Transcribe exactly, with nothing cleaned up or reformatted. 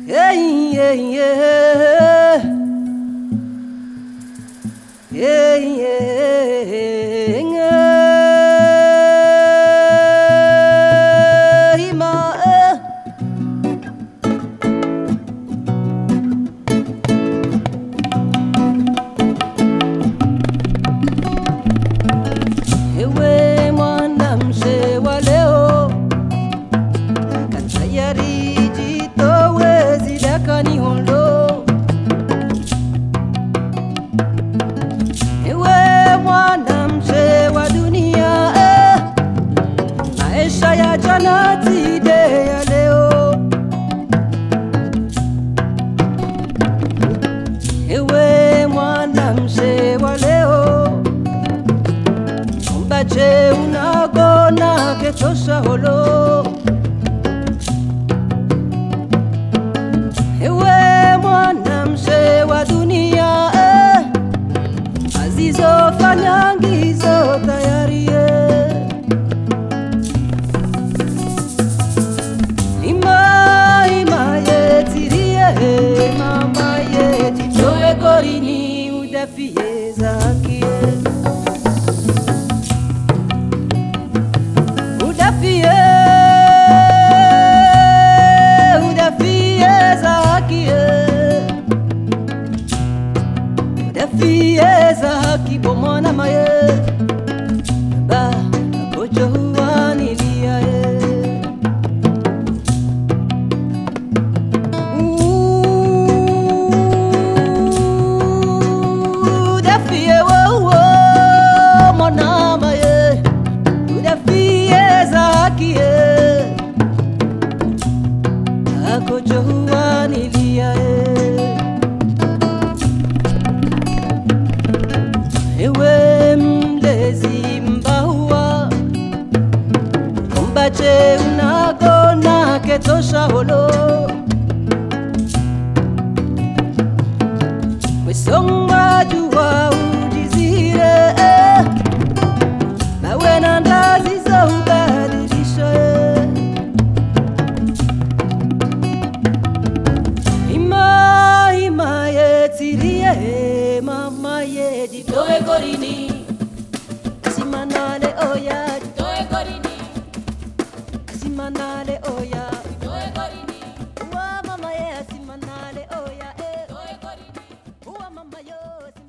Hey, yeah, yeah. Yeah, yeah, yeah. Ma, eh. Ewe mwana mshe wa leo, katayari jitowe zidaka ni hondo. Ewe mwana mshe wa dunia, eh, maisha ya jana tide ya leo. Ewe mwana mshe wa leo, umbache unagona ketosha holo. Ewe mwana mshe wa dunia, eh, azizo fanyangizo tayari, eh. Ima ima yetirie mama yeti towe gorini udafie zakie. Udafie udafie zakie. Udafie zaki bomona maye ba kojo huani lia, eh. Udafie wo wo mona maye. Udafie zaki, eh. Kojo huani lia, eh. Ewe mlezi mbaua, umbache unagona ketosha holo. Wesonga jua ujizire, eh, nawe na ndazi za ubadilisha, eh. Ima ima yetirie mama yedi toe gorini simanale oya toe gorini simanale oya toe gorini wa mama ye simanale oya, eh. Toe gorini wa mama yo.